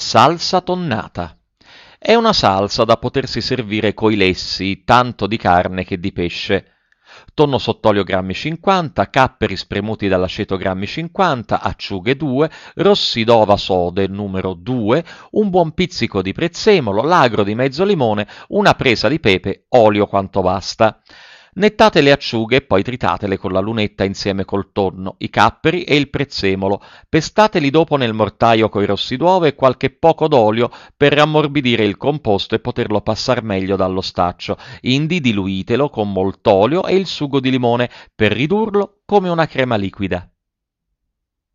Salsa tonnata. È una salsa da potersi servire coi lessi, tanto di carne che di pesce. Tonno sott'olio grammi 50, capperi spremuti dall'aceto grammi 50, acciughe 2, rossi d'ova sode numero 2, un buon pizzico di prezzemolo, l'agro di mezzo limone, una presa di pepe, olio quanto basta. Nettate le acciughe e poi tritatele con la lunetta insieme col tonno, i capperi e il prezzemolo. Pestateli dopo nel mortaio coi rossi d'uovo e qualche poco d'olio per rammorbidire il composto e poterlo passar meglio dallo staccio. Indi diluitelo con molt'olio e il sugo di limone per ridurlo come una crema liquida.